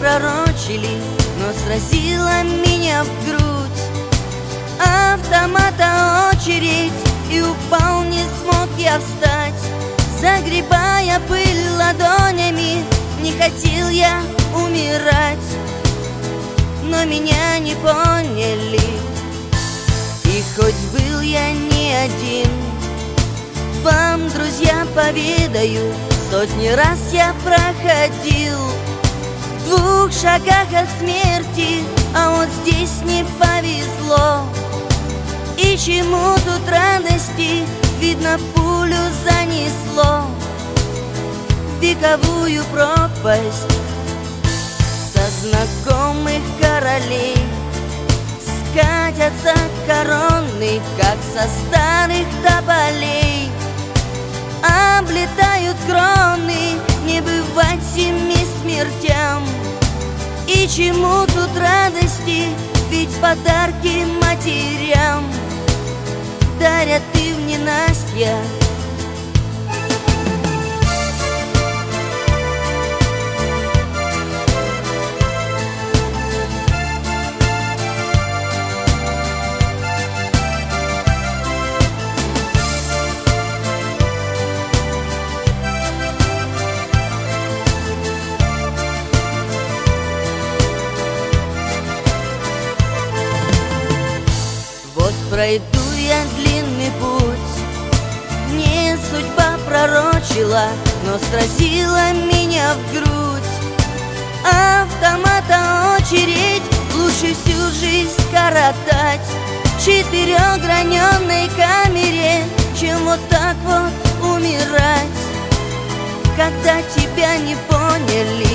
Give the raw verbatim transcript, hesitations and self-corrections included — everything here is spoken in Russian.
пророчили, но сразила меня в грудь. Автомата очередь, и упал, не смог я встать. Загребая пыль ладонями, не хотел я умирать. Но меня не поняли, и хоть был я не один, вам, друзья, поведаю, сотни раз я проходил в двух шагах от смерти, а вот здесь не повезло. И чему тут радости, видно, пулю занесло в вековую пропасть. Со знакомых королей скатятся короны, как со старых тополей. Облетают кроны, не бывать семи смертям. И чему тут радости, ведь подарки матерям дарят и в ненастье. Пройду я длинный путь, мне судьба пророчила, но сразила меня в грудь. Автомата очередь, лучше всю жизнь коротать в четырехграненной камере, чем вот так вот умирать. Когда тебя не поняли,